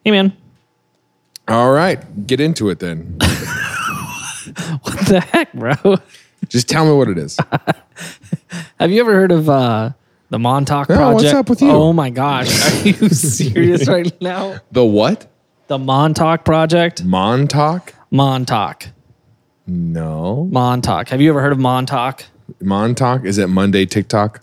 Hey, man. All right, get into it then. What the heck, bro? Just tell me what it is. Have you ever heard of the Montauk Project? What's up with you? Oh, my gosh. Are you serious right now? The what? The Montauk Project? Montauk? Montauk. No. Montauk. Have you ever heard of Montauk? Montauk? Is it Monday TikTok?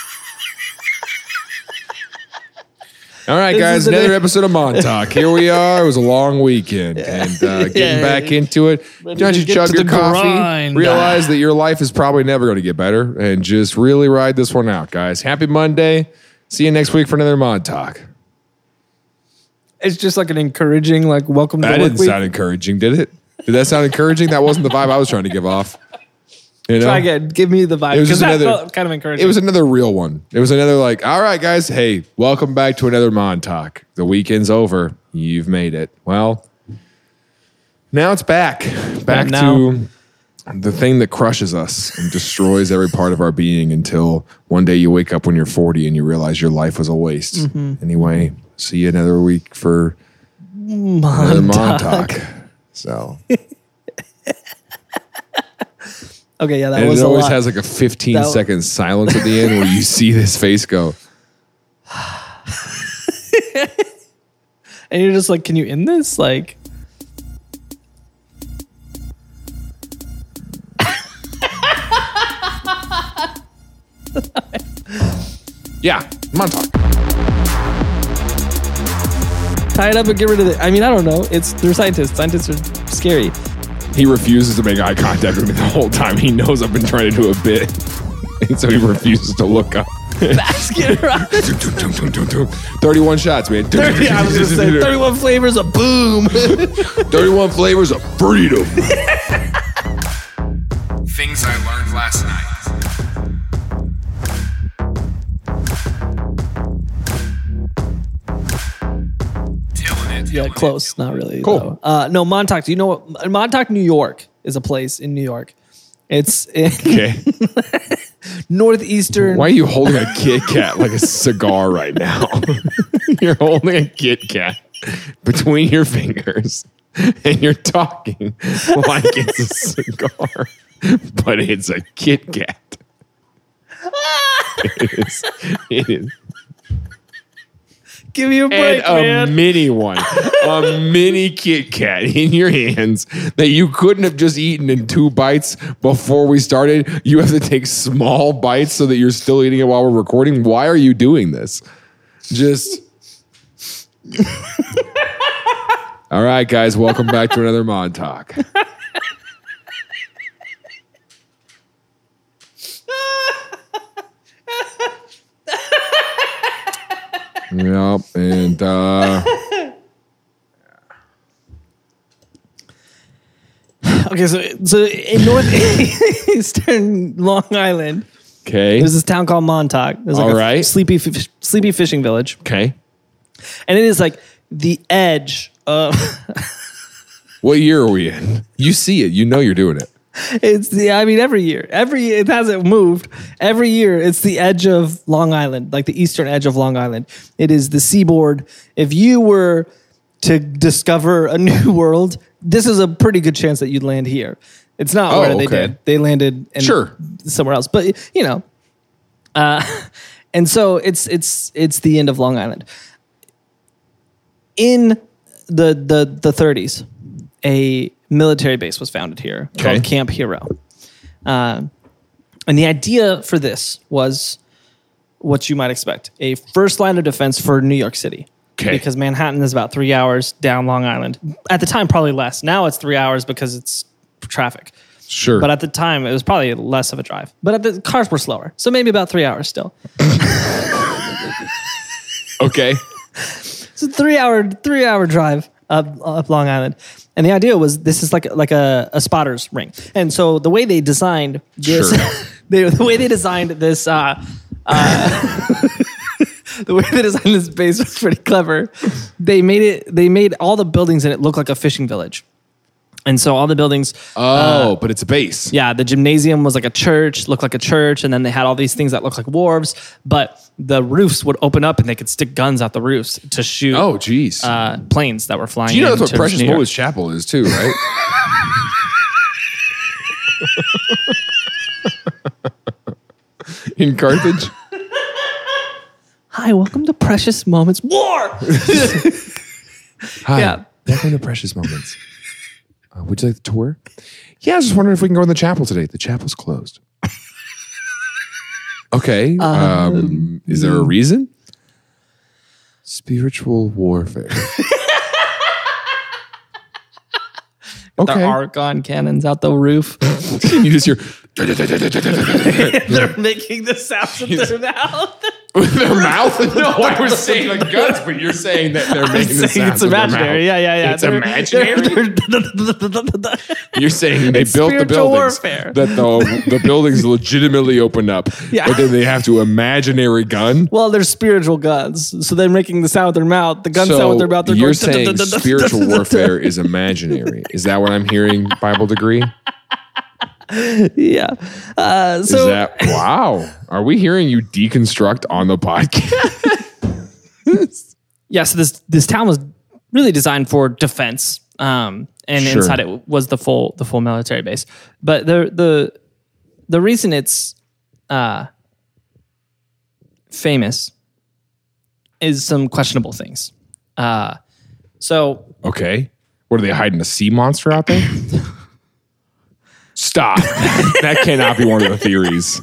All right, guys, another episode of Montauk. Here we are. It was a long weekend. And getting back into it. Don't you chug your coffee? Grind. Realize that your life is probably never going to get better. And just really ride this one out, guys. Happy Monday. See you next week for another Montauk. It's just like an encouraging, like, welcome to That work didn't week. sound encouraging, did it? Did that sound encouraging? That wasn't the vibe I was trying to give off. You know? Try again. Give me the vibe. It was Because just that another- felt kind of encouraging. It was another real one. It was another like, all right, guys, hey, welcome back to another Montauk. The weekend's over. You've made it. Well, now it's back. Back to the thing that crushes us and destroys every part of our being until one day you wake up when you're 40 and you realize your life was a waste. Mm-hmm. Anyway, see you another week for another Montauk. So... Okay, yeah, that And was it a always lot. has like a 15-second silence at the end where you see this face go. And you're just like, can you end this? Like, Yeah, Montauk. tie it up and get rid of it. I mean, I don't know. They're scientists. Scientists are scary. He refuses to make eye contact with me the whole time. He knows I've been trying to do a bit. And so he refuses to look up. Basket rock. 31 shots, man. 30, I was going to say 31 flavors of boom. 31 flavors of freedom. Things I learned last night. Yeah, close. Not really. Cool. Though. No, Montauk. Do you know what? Montauk, New York is a place in New York. It's in Okay. northeastern. Why are you holding a Kit Kat like a cigar right now? You're holding a Kit Kat between your fingers and you're talking like it's a cigar, but it's a Kit Kat. It is. Give me a break, And man. a mini one, a mini Kit Kat in your hands that you couldn't have just eaten in 2 bites before we started. You have to take small bites so that you're still eating it while we're recording. Why are you doing this? Just. All right, guys, welcome back to another Montauk. Yep, and Okay, so in northeastern Long Island, okay, there's this town called Montauk. There's like All a right. sleepy fishing village, okay. and it is like the edge of. What year are we in? You see it, you know you're doing it. It's the. I mean, every year it hasn't moved. Every year, it's the edge of Long Island, like the eastern edge of Long Island. It is the seaboard. If you were to discover a new world, this is a pretty good chance that you'd land here. It's not where they okay. did. They landed in somewhere else, but you know. And so it's the end of Long Island. In the 30s, a military base was founded here called Camp Hero. And the idea for this was what you might expect, a first line of defense for New York City. Okay. Because Manhattan is about 3 hours down Long Island. At the time, probably less. Now it's 3 hours because it's traffic. Sure. But at the time, it was probably less of a drive. But the cars were slower. So maybe about 3 hours still. Okay. It's a 3 hour drive up Long Island. And the idea was this is like a spotter's ring. And so the way they designed this, Sure. the way they designed this, the way they designed this base was pretty clever. They made all the buildings in it look like a fishing village. And so all the buildings. But it's a base. Yeah, the gymnasium was like a church, looked like a church, and then they had all these things that looked like wharves, but the roofs would open up and they could stick guns out the roofs to shoot Oh, geez. planes that were flying. Do you know that's what into Precious New York. Moments Chapel is too, right? In Carthage? Hi, welcome to Precious Moments War. Hi. Yeah. Welcome to Precious Moments. Would you like the tour? Yeah, I was just wondering if we can go in the chapel today. The chapel's closed. Okay. Is there a reason? Spiritual warfare. Okay. The Archon cannons out the roof. You just hear They're making the sounds with their mouth. with their mouth. No, I was saying the guns, but you're saying that they're making the sounds It's with their imaginary. mouth. Yeah. It's imaginary. You're saying they built the spiritual buildings warfare. that the buildings legitimately opened up, Yeah. but then they have to imaginary gun. Well, they're spiritual guns, so they're making the sound with their mouth. The guns sound with their mouth. They're You're going, saying spiritual warfare is imaginary. Is that what I'm hearing? Bible degree? Yeah. Is that wow? Are we hearing you deconstruct on the podcast? Yeah. So this town was really designed for defense, and Sure. inside it was the full military base. But the reason it's famous is some questionable things. So Okay. What are they hiding? A sea monster out there? Stop. That cannot be one of the theories.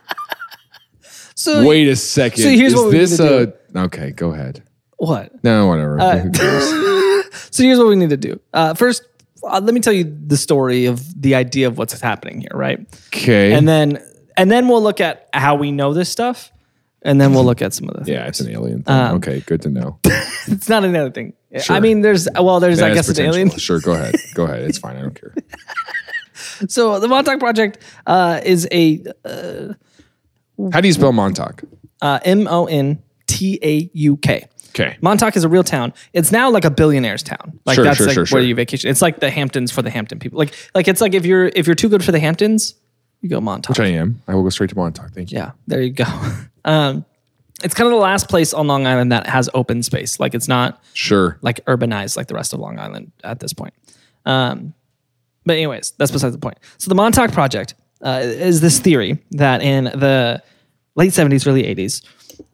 so Wait a second. So here's is what we this need to Okay, go ahead. what? No, whatever. Who cares? So here's what we need to do. First, let me tell you the story of the idea of what's happening here, right? Okay. And then we'll look at how we know this stuff, and then we'll look at some of the things. Yeah, it's an alien thing. Okay, good to know. It's not another thing. Sure. I mean, there's I That guess has an potential. alien. Sure, go ahead. Go ahead. It's fine. I don't care. So the Montauk Project is a How do you spell Montauk? Montauk. Okay. Montauk is a real town. It's now like a billionaire's town. Like Sure, that's sure, like sure, where sure. you vacation. It's like the Hamptons for the Hampton people. Like it's like if you're too good for the Hamptons, you go Montauk. Which I am. I will go straight to Montauk. Thank you. Yeah, there you go. It's kind of the last place on Long Island that has open space. Like it's not Sure. like urbanized like the rest of Long Island at this point. But anyways, that's besides the point. So the Montauk Project is this theory that in the late 70s, early 80s,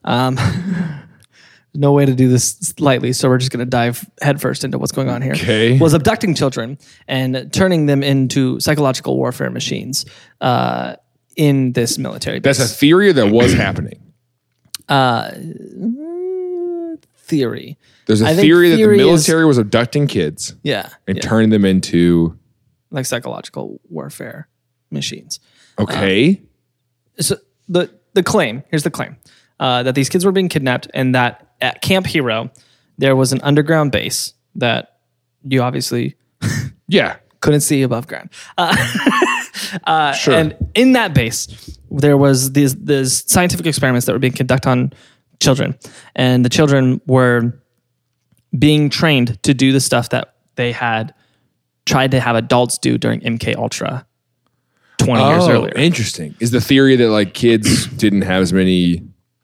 no way to do this lightly, so we're just going to dive headfirst into what's going on here. Okay. Was abducting children and turning them into psychological warfare machines in this military base. That's a theory that was happening. Theory. There's I a think theory that the theory is- military was abducting kids Yeah. and yeah. turning them into Like psychological warfare machines. okay. So the claim, here's the claim, that these kids were being kidnapped and that at Camp Hero, there was an underground base that you obviously Yeah. couldn't see above ground. Sure. And in that base, there was these scientific experiments that were being conducted on children. And the children were being trained to do the stuff that they had tried to have adults do during MK Ultra 20 years earlier. Interesting. Is the theory that like kids didn't have as many,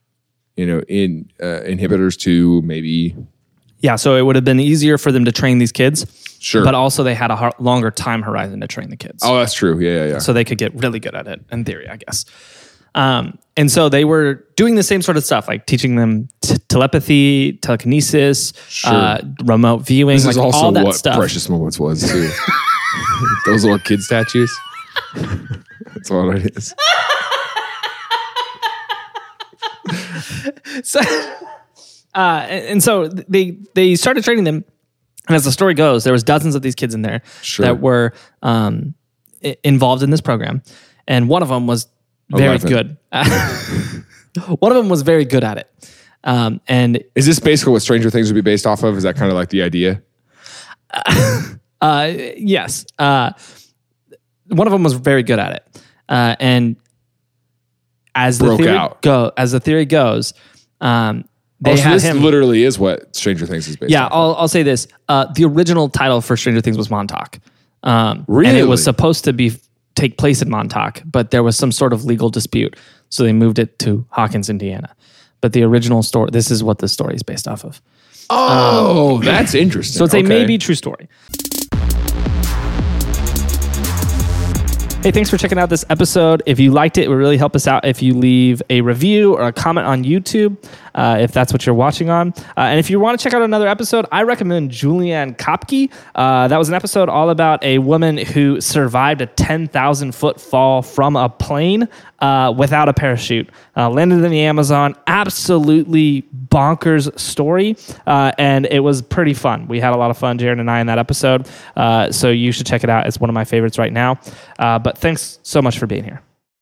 inhibitors to maybe Yeah, so it would have been easier for them to train these kids. Sure. But also they had a longer time horizon to train the kids. Oh, that's true. Yeah. So they could get really good at it in theory, I guess. And so they were doing the same sort of stuff, like teaching them telepathy, telekinesis, Sure. remote viewing, This like is also all that what stuff. Precious Moments was too. Those little kid statues. That's what it is. So, and so they started training them. And as the story goes, there was dozens of these kids in there Sure. that were involved in this program. And one of them was very 11. good. One of them was very good at it. And Is this basically what Stranger Things would be based off of? Is that kind of like the idea? yes, one of them was very good at it. And as the Broke theory out. as the theory goes, they So had this him. literally is what Stranger Things is based Yeah, off of. I'll say this: the original title for Stranger Things was Montauk. Really? And it was supposed to take place in Montauk, but there was some sort of legal dispute. So they moved it to Hawkins, Indiana. But the original story, this is what the story is based off of. Oh, that's interesting. So it's a maybe true story. Hey, thanks for checking out this episode. If you liked it, it would really help us out if you leave a review or a comment on YouTube, if that's what you're watching on. And if you want to check out another episode, I recommend Julianne Kopke. That was an episode all about a woman who survived a 10,000-foot fall from a plane without a parachute. Landed in the Amazon. Absolutely bonkers story. And it was pretty fun. We had a lot of fun, Jared and I, in that episode. So you should check it out. It's one of my favorites right now. But thanks so much for being here.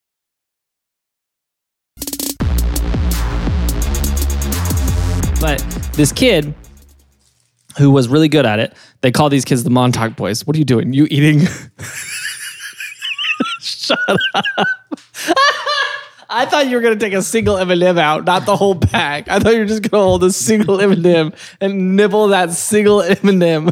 But this kid who was really good at it, they call these kids the Montauk Boys. What are you doing? You eating? Shut up. I thought you were going to take a single M&M out, not the whole pack. I thought you were just going to hold a single M&M and nibble that single M&M.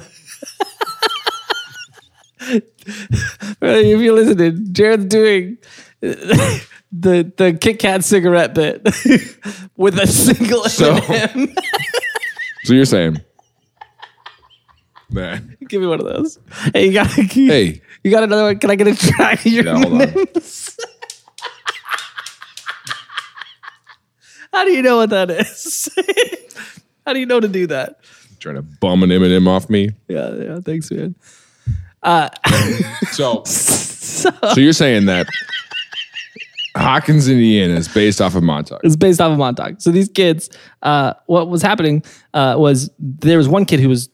If you're listening, Jared's doing the Kit Kat cigarette bit with a single M&M. So you're saying, man? Give me one of those. Hey, you got another one? Can I get a track of your M&Ms? How do you know what that is? How do you know to do that? Trying to bum an M&M off me. Yeah. Thanks, man. So you're saying that Hawkins, Indiana is based off of Montauk. It's based off of Montauk. So these kids, what was happening was there was one kid who was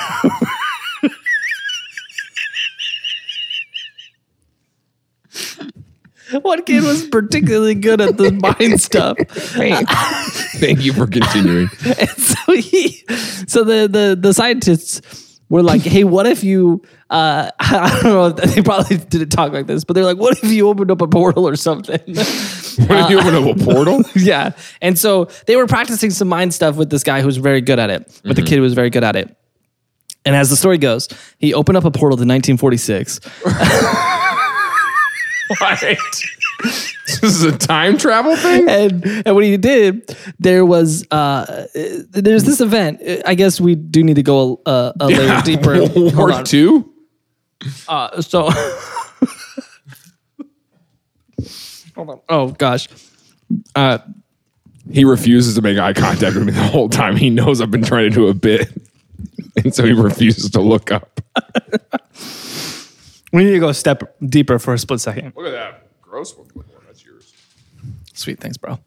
one kid was particularly good at the mind stuff. Thank you for continuing. And so the scientists were like, hey, what if you, I don't know, they probably didn't talk like this, but they're like, what if you opened up a portal or something? What if you opened up a portal? Yeah. And so they were practicing some mind stuff with this guy who was very good at it, but the kid was very good at it. And as the story goes, he opened up a portal to 1946. What? This is a time travel thing? And what he did, there's this event. I guess we do need to go a layer deeper. World War II? So hold on. Oh gosh. He refuses to make eye contact with me the whole time. He knows I've been trying to do a bit. And so he refuses to look up. We need to go a step deeper for a split second. Look at that. Gross one. That's yours. Sweet. Thanks, bro.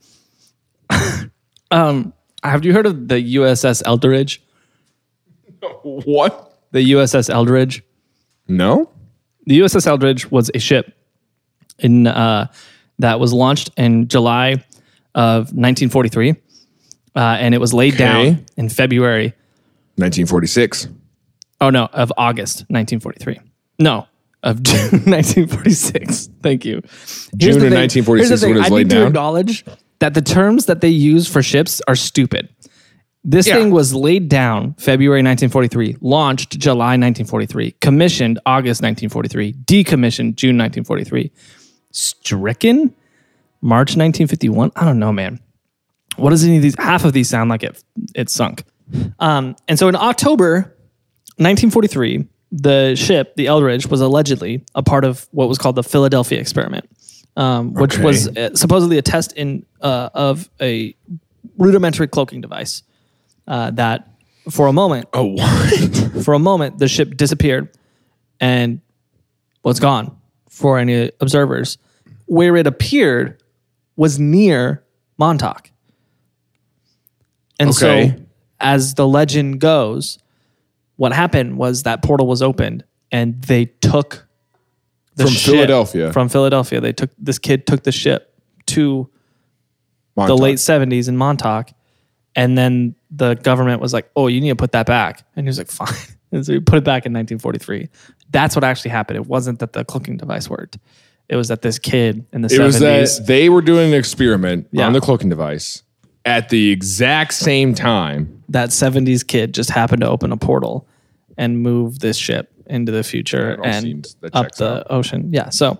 Have you heard of the USS Eldridge? What? The USS Eldridge? No? The USS Eldridge was a ship that was launched in July of 1943. And it was laid down in February. 1946. Oh, no, of August 1943. No, of June 1946. Thank you. June of 1946 is when it was laid down? I need to acknowledge that the terms that they use for ships are stupid. This thing was laid down February 1943, launched July 1943, commissioned August 1943, decommissioned June 1943, stricken March 1951. I don't know, man. What does any of these? Half of these sound like it sunk. And so in October 1943, the ship, the Eldridge, was allegedly a part of what was called the Philadelphia experiment, which was supposedly a test of a rudimentary cloaking device that for a moment... Oh, what? For a moment, the ship disappeared and was gone for any observers. Where it appeared was near Montauk. And so, as the legend goes, what happened was that portal was opened and they took the ship Philadelphia. From Philadelphia. This kid took the ship to Montauk. the late 70s in Montauk. And then the government was like, oh, you need to put that back. And he was like, fine. And so he put it back in 1943. That's what actually happened. It wasn't that the cloaking device worked. It was that this kid in the 70s. It was that they were doing an experiment on the cloaking device at the exact same time. That 70s kid just happened to open a portal and move this ship into the future all and seems- that up checks the out. ocean. Yeah. So,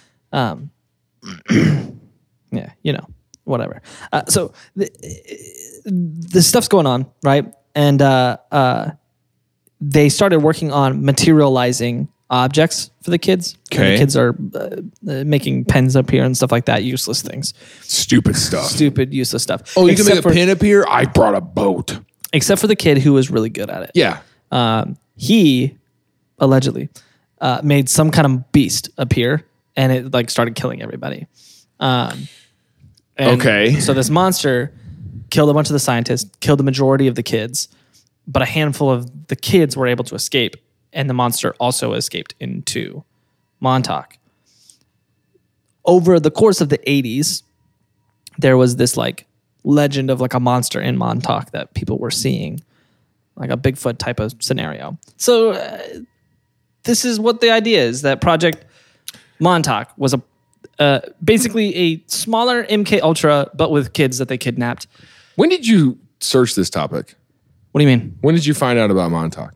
yeah, whatever. So the stuff's going on, right? And they started working on materializing objects for the kids. And Okay. the kids are making pens appear and stuff like that. Useless things. Stupid stuff. Stupid, useless stuff. Oh, you can make a Except for- pin appear? I brought a boat. Except for the kid who was really good at it. Yeah. He allegedly made some kind of beast appear, and it like started killing everybody. And Okay. So this monster killed a bunch of the scientists, killed the majority of the kids, but a handful of the kids were able to escape, and the monster also escaped into Montauk. Over the course of the 80s, there was this like legend of like a monster in Montauk that people were seeing, like a Bigfoot type of scenario. So this is what the idea is, that Project Montauk was basically a smaller MK Ultra, but with kids that they kidnapped. When did you search this topic? What do you mean? When did you find out about Montauk?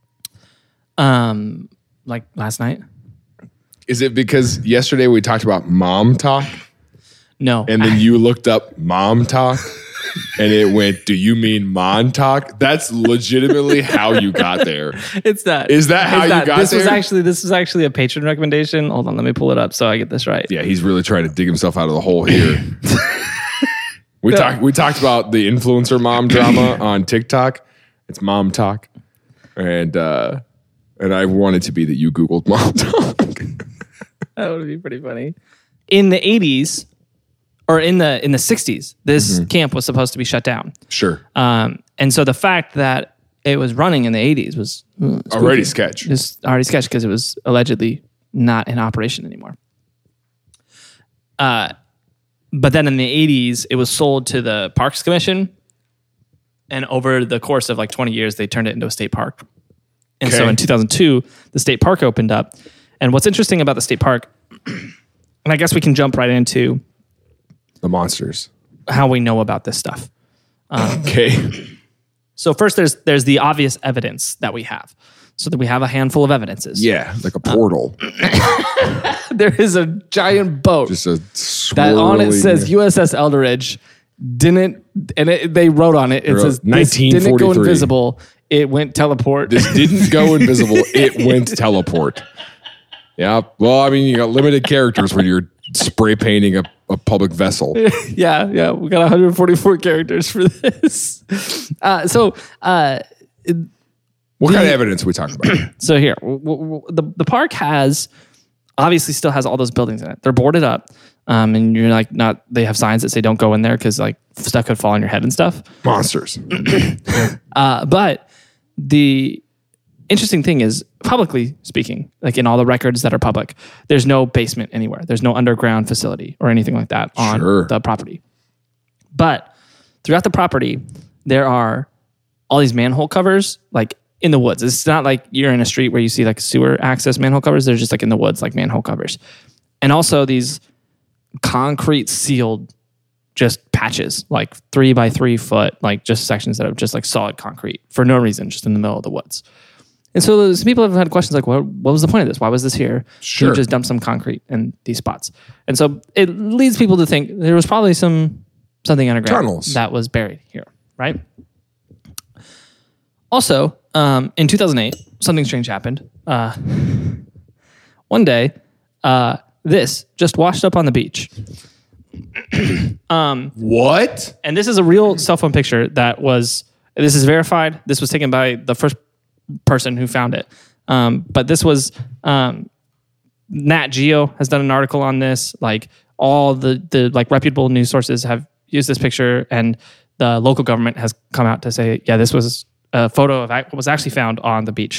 Like last night? Is it because yesterday we talked about mom talk No. and then you looked up mom talk and it went, do you mean Montauk? That's legitimately how you got there. It's that. Is that how you got this there? This was actually a patron recommendation. Hold on, let me pull it up so I get this right. Yeah, he's really trying to dig himself out of the hole here. We talked about the influencer mom drama on TikTok. It's mom talk. And I wanted to be that you Googled mom talk. That would be pretty funny. In the 80s or in the 60s, this camp was supposed to be shut down. Sure. And so the fact that it was running in the 80s was Already sketch. Just already sketched because it was allegedly not in operation anymore. But then in the 80s, it was sold to the Parks Commission. And over the course of like 20 years, they turned it into a state park. And so Okay. in 2002, the state park opened up. And what's interesting about the state park, and I guess we can jump right into The monsters. how we know about this stuff. Okay. So first, there's the obvious evidence that we have. So that we have a handful of evidences. Yeah, like a portal. There is a giant boat Just a that on it swirling- says USS Eldridge they wrote on it. It wrote says this didn't go 1943. invisible. It went teleport. This didn't go invisible. It went teleport. Yeah. Well, I mean, you got limited characters when you're spray painting a public vessel. yeah. We got 144 characters for this. What kind of evidence are we talking about? So here, the park obviously still has all those buildings in it. They're boarded up, and you're like not. They have signs that say don't go in there because like stuff could fall on your head and stuff. Monsters. But the interesting thing is, publicly speaking, like in all the records that are public, there's no basement anywhere. There's no underground facility or anything like that on Sure. the property. But throughout the property, there are all these manhole covers, like in the woods. It's not like you're in a street where you see like sewer access manhole covers. They're just like in the woods, like manhole covers. And also these concrete sealed just patches, like 3 by 3 foot, like just sections that are just like solid concrete for no reason, just in the middle of the woods. And so some people have had questions like, what was the point of this? Why was this here? Sure. You just dumped some concrete in these spots. And so it leads people to think there was probably something underground Tunnels. that was buried here, right? Also, in 2008, something strange happened. One day, this just washed up on the beach. What? And this is a real cell phone picture this is verified. This was taken by the first person who found it. But this was, Nat Geo has done an article on this. Like all the like reputable news sources have used this picture, and the local government has come out to say, yeah, this was a photo of what was actually found on the beach.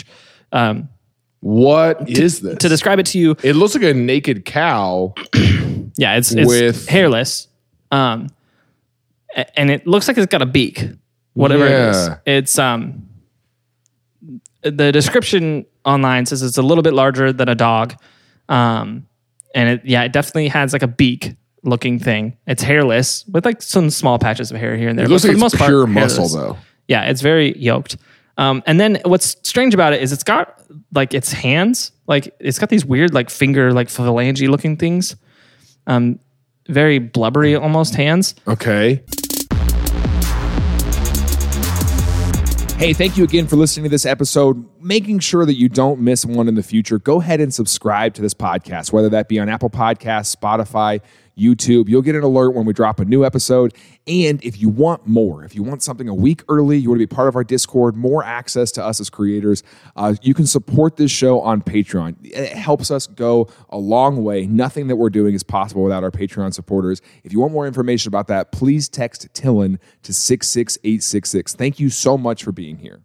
What is this? To describe it to you, It looks like a naked cow. yeah, it's With- hairless, and it looks like it's got a beak. Whatever Yeah. it is, it's the description online says it's a little bit larger than a dog, and it definitely has like a beak looking thing. It's hairless with like some small patches of hair here and there. It looks but like for the it's most part, pure muscle, hairless. though. Yeah, it's very yoked. And then what's strange about it is it's got like its hands. Like it's got these weird like finger like phalange looking things. Very blubbery almost hands. Okay. Hey, thank you again for listening to this episode. Making sure that you don't miss one in the future, go ahead and subscribe to this podcast, whether that be on Apple Podcasts, Spotify, YouTube. You'll get an alert when we drop a new episode. And if you want more, if you want something a week early, you want to be part of our Discord, more access to us as creators, you can support this show on Patreon. It helps us go a long way. Nothing that we're doing is possible without our Patreon supporters. If you want more information about that, please text Tillin to 66866. Thank you so much for being here.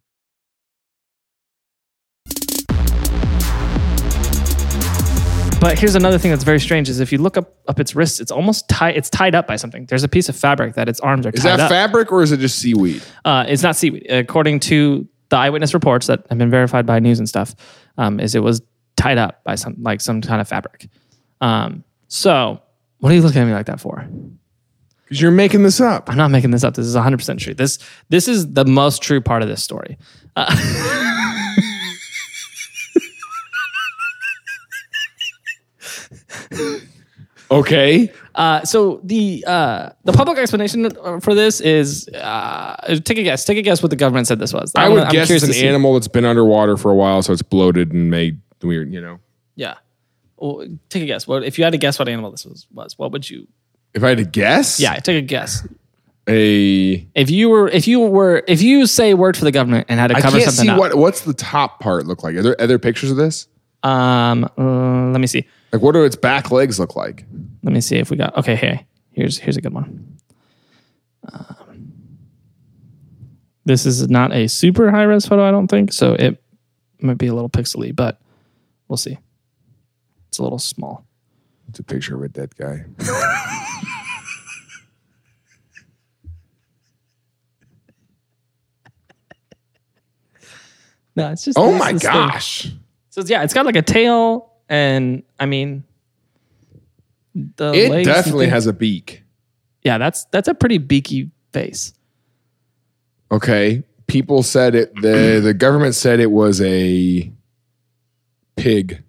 But here's another thing that's very strange is if you look up its wrists, it's almost tied up by something. There's a piece of fabric that its arms are tied up. Is that fabric or is it just seaweed? It's not seaweed. According to the eyewitness reports that have been verified by news and stuff, is it was tied up by some kind of fabric. So what are you looking at me like that for? Because you're making this up. I'm not making this up. This is 100% true. This is the most true part of this story. Okay. So the public explanation for this is take a guess. Take a guess what the government said this was. I would guess it's an animal that's been underwater for a while, so it's bloated and made weird. Yeah. Well, take a guess. What if you had to guess what animal this was? What would you? If I had to guess, Yeah, take a guess. If you say a word for the government and had to cover something up. What's the top part look like? Are there pictures of this? Let me see. Like, what do its back legs look like? Let me see if we got. Okay, hey, here's a good one. This is not a super high res photo, I don't think, so it might be a little pixely, but we'll see. It's a little small. It's a picture of a dead guy. No, it's just. Oh my gosh! Thing. So it's got like a tail. And I mean, it definitely has a beak. Yeah, that's a pretty beaky face. Okay, people said it. The government said it was a pig.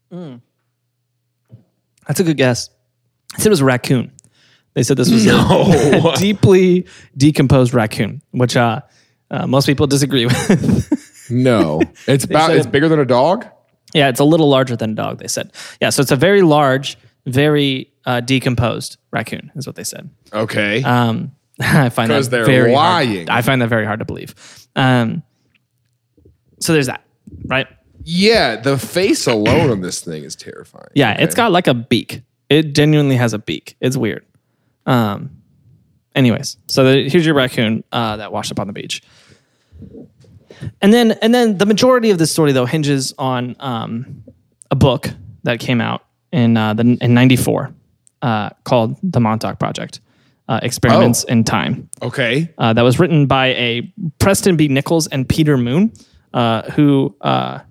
That's a good guess. I said it was a raccoon. They said this was a deeply decomposed raccoon, which most people disagree with. No, it's bigger than a dog. Yeah, it's a little larger than a dog, they said. Yeah, so it's a very large, very decomposed raccoon, is what they said. Okay. I find that very lying. I find that very hard to believe. So there's that, right? Yeah, the face alone on this thing is terrifying. Yeah, okay. It's got like a beak. It genuinely has a beak. It's weird. Anyways, so here's your raccoon that washed up on the beach. And then the majority of this story though hinges on a book that came out in 94 called The Montauk Project: Experiments in Time. Okay. That was written by a Preston B. Nichols and Peter Moon, who I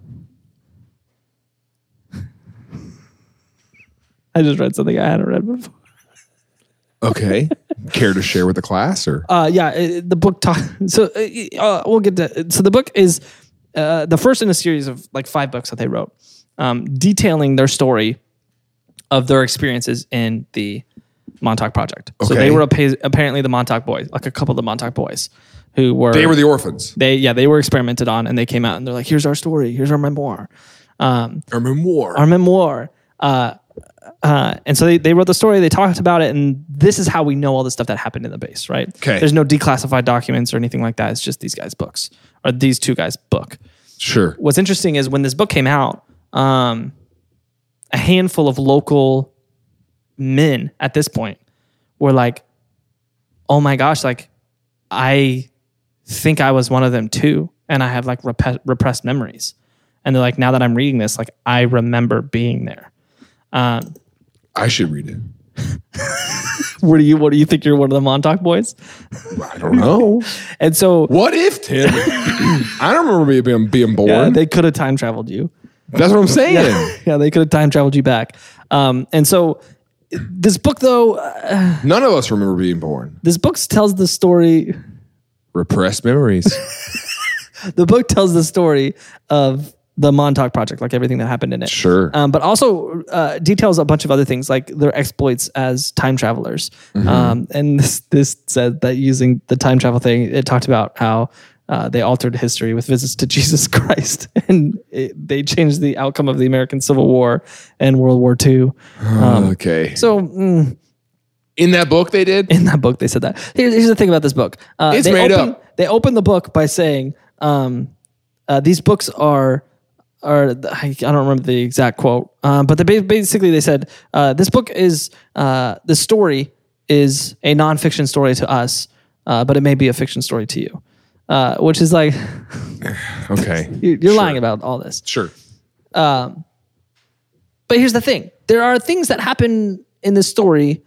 just read something I hadn't read before. Okay. Care to share with the class or? The book we'll get to. So the book is the first in a series of like 5 books that they wrote, detailing their story of their experiences in the Montauk Project. Okay. So they were apparently the Montauk boys, like a couple of the Montauk boys who were. They were the orphans. They were experimented on, and they came out and they're like, "Here's our story. Here's our memoir." Our memoir. And so they wrote the story, they talked about it, and this is how we know all the stuff that happened in the base, right? Okay. There's no declassified documents or anything like that. It's just these guys' books, or these 2 guys' book. Sure. What's interesting is when this book came out, a handful of local men at this point were like, oh my gosh, like, I think I was one of them too, and I have like repressed memories. And they're like, now that I'm reading this, like, I remember being there. I should read it. What do you think you're one of the Montauk boys? I don't know. And so, what if, Tim? I don't remember being born. Yeah, they could have time traveled you. That's what I'm saying. Yeah, they could have time traveled you back. And so, this book, though, none of us remember being born. This book tells the story. Repressed memories. The book tells the story of the Montauk Project, like everything that happened in it. Sure. But also details a bunch of other things, like their exploits as time travelers. And this said that using the time travel thing, it talked about how they altered history with visits to Jesus Christ, and they changed the outcome of the American Civil War and World War II. Okay. So In that book they did? in that book, they said that. Here's the thing about this book. It's they made open, up. They open the book by saying, these books are I don't remember the exact quote, but they said, this book is, the story is a nonfiction story to us, but it may be a fiction story to you. Which is like, Okay. you're lying about all this. Sure. But here's the thing. There are things that happen in this story.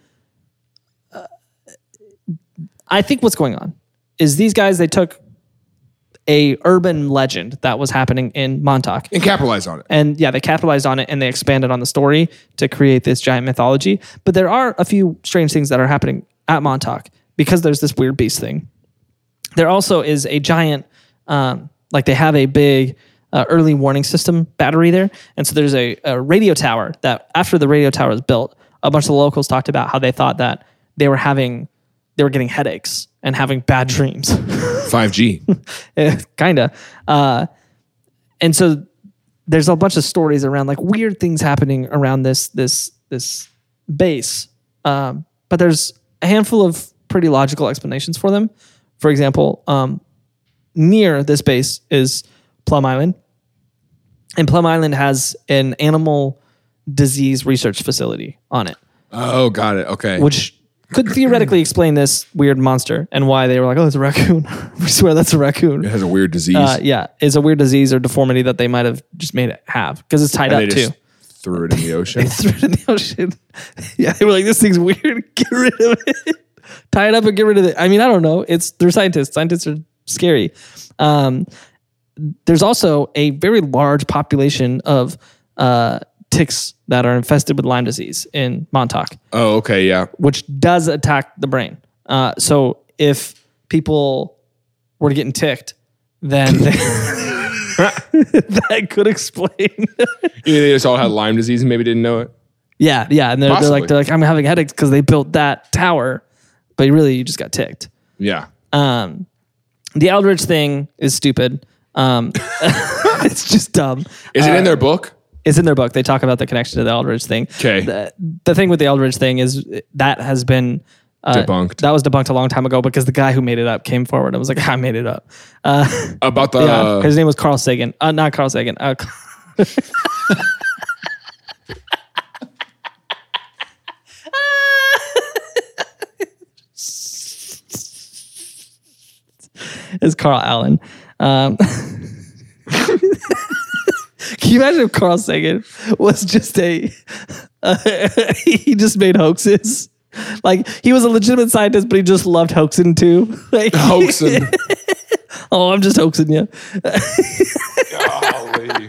I think what's going on is these guys, they took a urban legend that was happening in Montauk. And capitalize on it. And yeah, they capitalized on it and they expanded on the story to create this giant mythology. But there are a few strange things that are happening at Montauk because there's this weird beast thing. There also is a giant, like they have a big early warning system battery there. And so there's a radio tower that after the radio tower was built, a bunch of the locals talked about how they thought that they were getting headaches and having bad dreams. 5G. Kinda. And so there's a bunch of stories around like weird things happening around this base. But there's a handful of pretty logical explanations for them. For example, near this base is Plum Island. And Plum Island has an animal disease research facility on it. Oh, got it. Okay. Which could theoretically explain this weird monster and why they were like, oh, it's a raccoon. We swear that's a raccoon. It has a weird disease. Yeah, it's a weird disease or deformity that they might have just made it have because it's tied And up they too. just threw it in the ocean. Threw it in the ocean. Yeah, they were like, this thing's weird. Get rid of it. Tie it up and get rid of it. I mean, I don't know. They're scientists. Scientists are scary. There's also a very large population of ticks that are infested with Lyme disease in Montauk. Oh, okay. Yeah. Which does attack the brain. So if people were getting ticked, then that could explain. They just all had Lyme disease and maybe didn't know it. Yeah, and they're like, I'm having headaches because they built that tower, but really you just got ticked. Yeah. The Eldridge thing is stupid. It's just dumb. Is it in their book? It's in their book. They talk about the connection to the Eldridge thing. Okay. The thing with the Eldridge thing is that has been debunked. That was debunked a long time ago because the guy who made it up came forward and was like, I made it up. About the... Yeah, his name was Carl Sagan. Not Carl Sagan. It's Carl Allen. Can you imagine if Carl Sagan was just he just made hoaxes? Like he was a legitimate scientist, but he just loved hoaxing too. Like, Hoaxing. Oh, I'm just hoaxing you. Golly.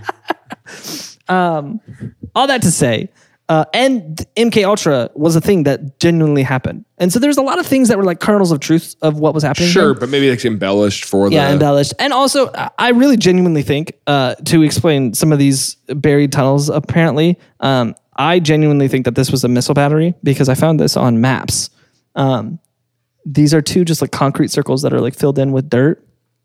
All that to say, and MK Ultra was a thing that genuinely happened. And so there's a lot of things that were like kernels of truth of what was happening. Sure, here. but maybe it's embellished for Yeah, embellished. And also, I really genuinely think, to explain some of these buried tunnels, apparently, I genuinely think that this was a missile battery because I found this on maps. These are two just like concrete circles that are like filled in with dirt.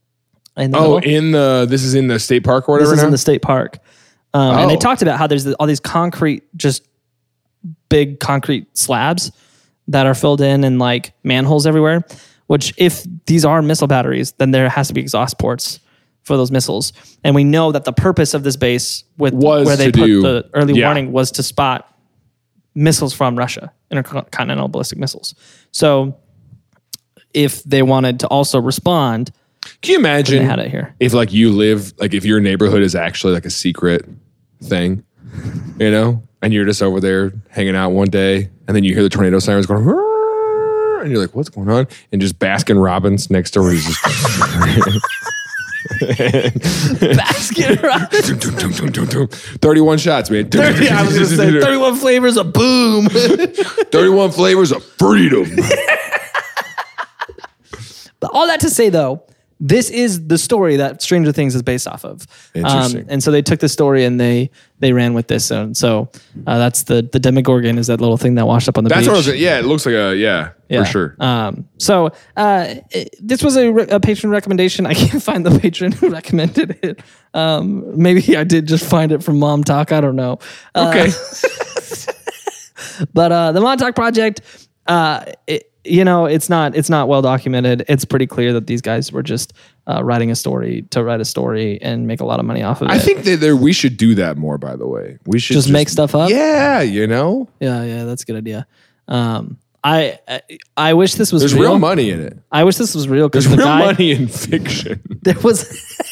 This is in the state park or whatever. This is now? in the state park. And they talked about how there's all these concrete, just big concrete slabs that are filled in and like manholes everywhere, which if these are missile batteries, then there has to be exhaust ports for those missiles. And we know that the purpose of this base where they put the early warning was to spot missiles from Russia, intercontinental ballistic missiles. So if they wanted to also respond, can you imagine they had it here. If like you live, like if your neighborhood is actually like a secret thing, you know, and you're just over there hanging out one day and then you hear the tornado sirens going, and you're like, what's going on? And just Baskin Robbins next door is just Baskin Robbins. 31 shots, man. I was going to say 31 flavors of boom. 31 flavors of freedom. But all that to say, though, this is the story that Stranger Things is based off of. Interesting. And so they took the story and they ran with this. And so that's the Demogorgon is that little thing that washed up on the beach. That's what I was. Yeah, it looks like for sure. This was a patron recommendation. I can't find the patron who recommended it. Maybe I did just find it from Mom Talk. I don't know. Okay. But the Montauk Project, it's not well documented. It's pretty clear that these guys were just writing a story to write a story and make a lot of money off of it. I think that we should do that more. By the way, we should just make stuff up. Yeah, Yeah, that's a good idea. I wish this was There's real money in it. I wish this was real because There's real money in fiction. There was.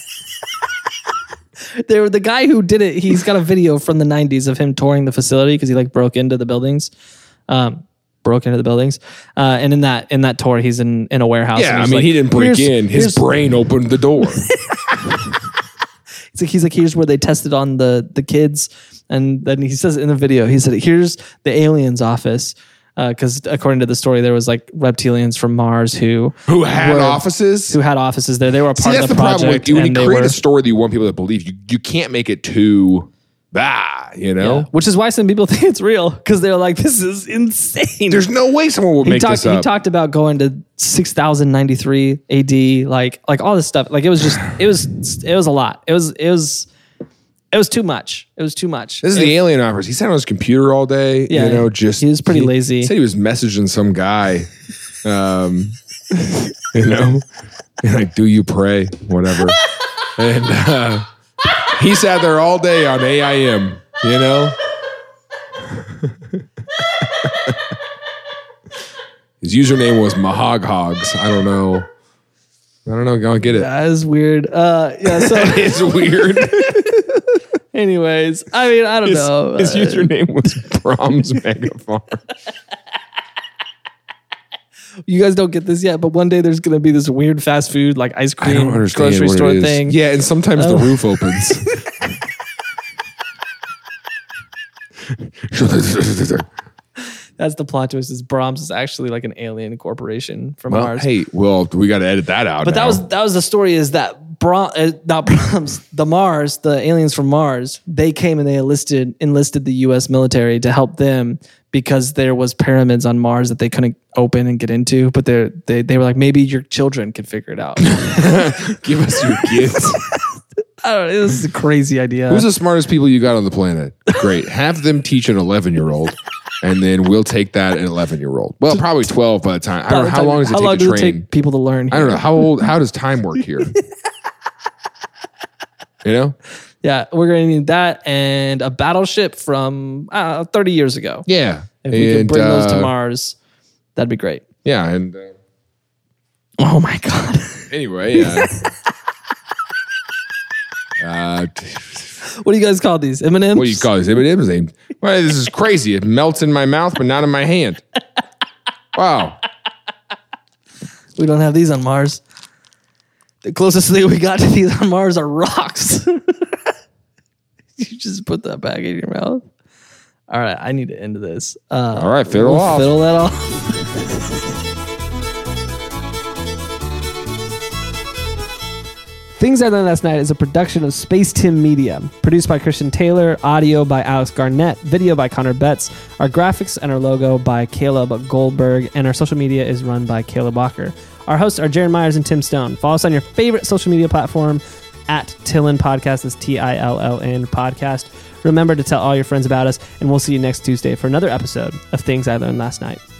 The guy who did it, he's got a video from the 90s of him touring the facility because he broke into the buildings. And in that tour, he's in a warehouse. Yeah, he didn't break in. His brain opened the door. He's like, here's where they tested on the kids. And then he says in the video, he said, here's the aliens office. Because according to the story, there was reptilians from Mars who had offices. Who had offices there. They were a part of the project. That's the problem. When you create a story that you want people to believe, you can't make it too Yeah. Which is why some people think it's real because they're like, this is insane. There's no way someone would make this up. He talked about going to 6093 AD, like all this stuff. It was a lot. It was too much. It was too much. This is the alien office. He sat on his computer all day. Yeah, he was pretty lazy. He said he was messaging some guy. Do you pray? Whatever. And he sat there all day on AIM. His username was Mahoghogs. I don't know. Go get it. That is weird. So it's weird. Anyways, I don't know. His username was Brahms Megafarm. You guys don't get this yet, but one day there's going to be this weird fast food, ice cream grocery store thing. Yeah, and sometimes the roof opens. That's the plot twist. Is Brahms is actually an alien corporation from Mars. Hey, we got to edit that out. But that was the story. Is that not Brahms, the Mars, the aliens from Mars? They came and they enlisted the U.S. military to help them because there was pyramids on Mars that they couldn't open and get into. But they were like, maybe your children could figure it out. Give us your kids. I don't know. This is a crazy idea. Who's the smartest people you got on the planet? Great. Have them teach an 11-year-old. And then we'll take that an 11-year-old. Well, probably 12 by the time. I don't know how long does it take to train. Take people to learn here? I don't know how does time work here? Yeah, we're going to need that and a battleship from 30 years ago. Yeah, if we could bring those to Mars, that'd be great. Yeah, and oh my god. Anyway, yeah. What do you guys call these? M&Ms? What do you call these? M&Ms? Well, this is crazy. It melts in my mouth, but not in my hand. Wow. We don't have these on Mars. The closest thing we got to these on Mars are rocks. You just put that back in your mouth. All right, I need to end this. All right, fiddle that off. Things I Learned Last Night is a production of Space Tim Media. Produced by Christian Taylor, audio by Alex Garnett, video by Connor Betts, our graphics and our logo by Caleb Goldberg, and our social media is run by Caleb Walker. Our hosts are Jaron Myers and Tim Stone. Follow us on your favorite social media platform at Tillin Podcast. That's TILLN Podcast. Remember to tell all your friends about us, and we'll see you next Tuesday for another episode of Things I Learned Last Night.